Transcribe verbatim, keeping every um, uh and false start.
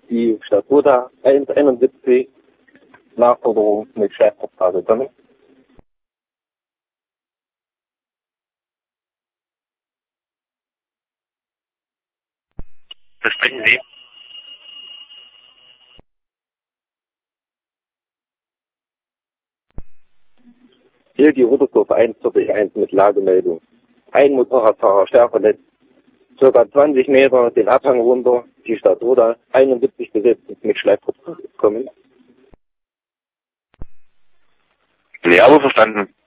die Stadt Buda einundsiebzig Nachforderung mit Schleifpassage kommen. Versprechen Sie? Hier die Oberstufe eins eins mit Lagemeldung. Ein Motorradfahrer schwer verletzt. Circa zwanzig Meter den Abhang runter, die Stadt Roda, einundsiebzig besetzt mit Schleifpassage kommen. Ja, aber verstanden.